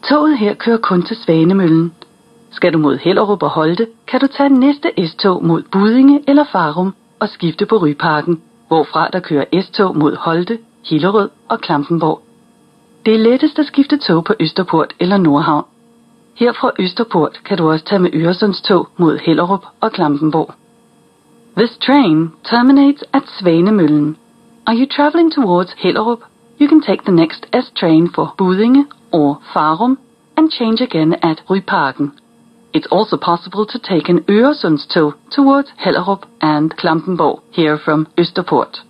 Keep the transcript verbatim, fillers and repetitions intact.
Toget her kører kun til Svanemøllen. Skal du mod Hellerup og Holte, kan du tage næste S-tog mod Buddinge eller Farum og skifte på Ryparken, hvorfra der kører S-tog mod Holte, Hillerød og Klampenborg. Det er lettest at skifte tog på Østerport eller Nordhavn. Her fra Østerport kan du også tage med Øresundstog mod Hellerup og Klampenborg. This train terminates at Svanemøllen. Are you traveling towards Hellerup? You can take the next S-train for Buddinge or Farum and change again at Ryparken. It's also possible to take an Øresundstog towards Hellerup and Klampenborg here from Østerport.